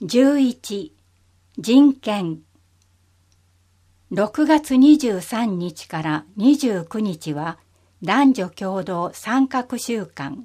11. 人権。6月23日から29日は男女共同参画週間。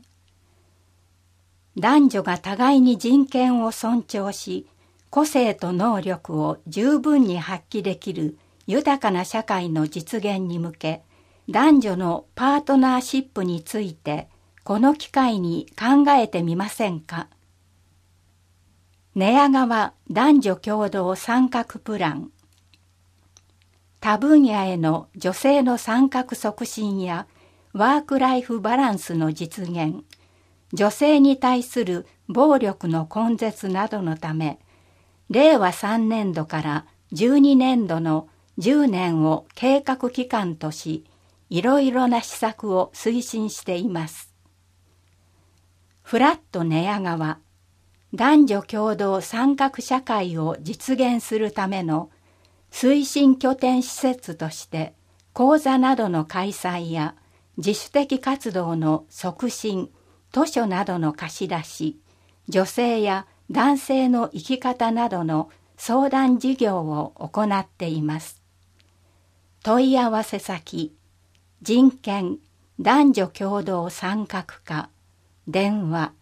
男女が互いに人権を尊重し、個性と能力を十分に発揮できる豊かな社会の実現に向け、男女のパートナーシップについてこの機会に考えてみませんか。寝屋川男女共同参画プラン。他分野への女性の参画促進やワークライフバランスの実現、女性に対する暴力の根絶などのため、令和3年度から12年度の10年を計画期間とし、いろいろな施策を推進しています。フラット寝屋川男女共同参画社会を実現するための推進拠点施設として講座などの開催や自主的活動の促進、図書などの貸し出し、女性や男性の生き方などの相談事業を行っています。問い合わせ先、人権男女共同参画課、電話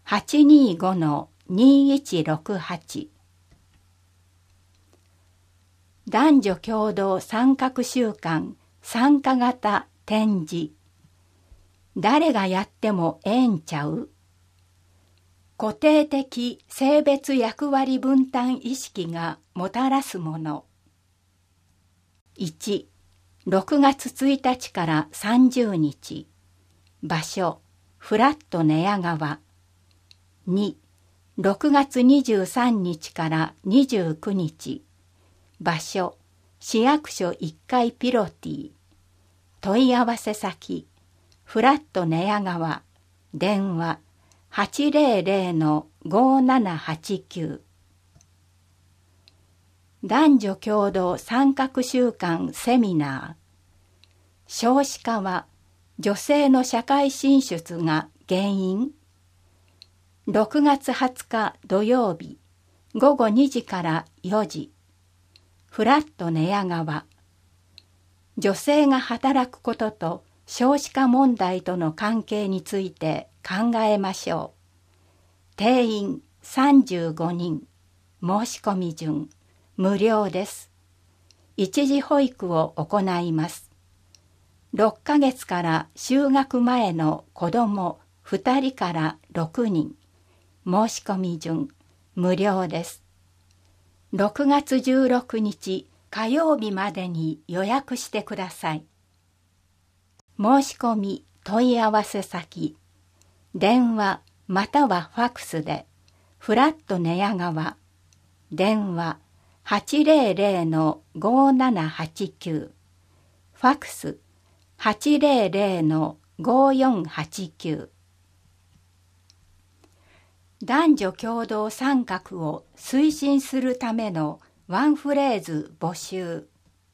825-2168。男女共同参画週間参加型展示。誰がやってもええんちゃう？固定的性別役割分担意識がもたらすもの。1、6月1日から30日。場所、フラット寝屋川。2、6月23日から29日。場所、市役所1階ピロティ。問い合わせ先、フラット寝屋川。電話、800-5789。男女共同参画週間セミナー。少子化は女性の社会進出が原因。6月20日土曜日午後2時から4時。フラット寝屋川。女性が働くことと少子化問題との関係について考えましょう。定員35人。申し込み順。無料です。一時保育を行います。6ヶ月から就学前の子ども2人から6人。申し込み順。無料です。6月16日火曜日までに予約してください。申し込み問い合わせ先、電話またはファクスで、フラット寝屋川、電話 800-5789、ファクス 800-5489。男女共同参画を推進するためのワンフレーズ募集。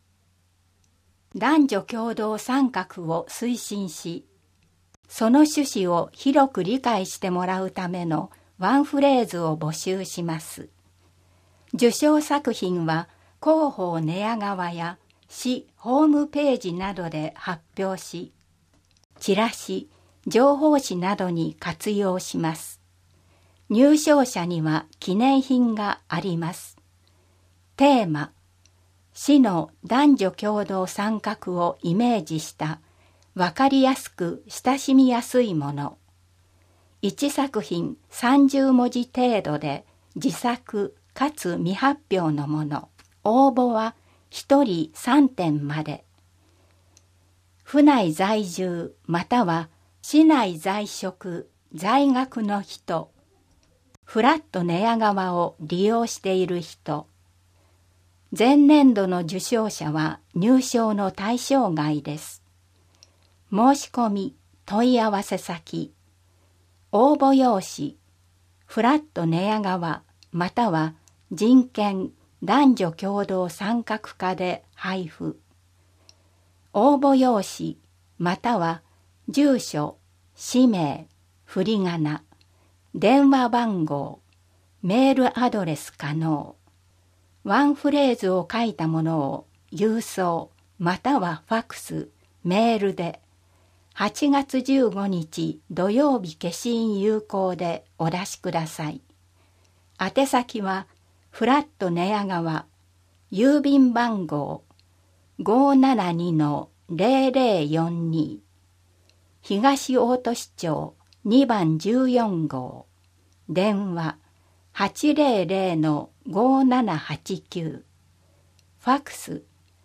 男女共同参画を推進し、その趣旨を広く理解してもらうためのワンフレーズを募集します。受賞作品は広報寝屋川や市ホームページなどで発表し、チラシ、情報誌などに活用します。入賞者には記念品があります。テーマ、市の男女共同参画をイメージしたわかりやすく親しみやすいもの。1作品30文字程度で自作かつ未発表のもの。応募は1人3点まで。府内在住または市内在職、在学の人。フラット寝屋川を利用している人。前年度の受賞者は入賞の対象外です。申し込み、問い合わせ先、応募用紙、フラット寝屋川または人権男女共同参画課で配布。応募用紙または住所、氏名、振り仮名、電話番号、 メールアドレス可能。ワンフレーズを書いたものを郵送またはファクス、メールで8月15日土曜日消印有効でお出しください。宛先はフラット寝屋川、郵便番号 572-0042 東大都市町2番14号、電話 800-5789、ファクス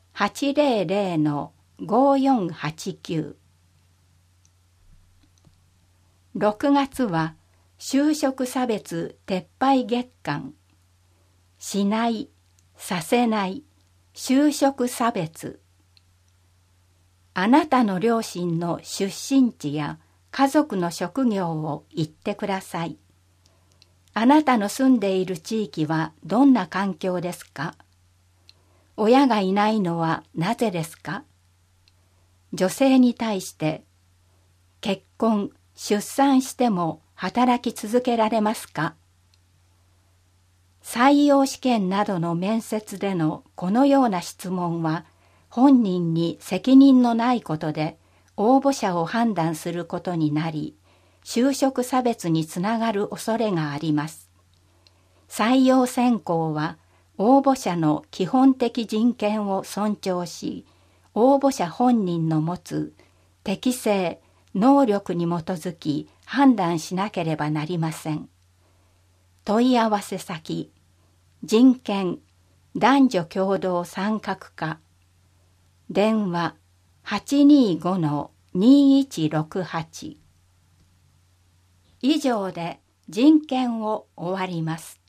800-5489。6月は就職差別撤廃月間。しない、させない、就職差別。あなたの両親の出身地や家族の職業を言ってください。あなたの住んでいる地域はどんな環境ですか？親がいないのはなぜですか？女性に対して結婚、出産しても働き続けられますか？採用試験などの面接でのこのような質問は本人に責任のないことで応募者を判断することになり、就職差別につながる恐れがあります。採用選考は応募者の基本的人権を尊重し、応募者本人の持つ適性、能力に基づき判断しなければなりません。問い合わせ先、人権、男女共同参画課、電話 825-2168。以上で人権を終わります。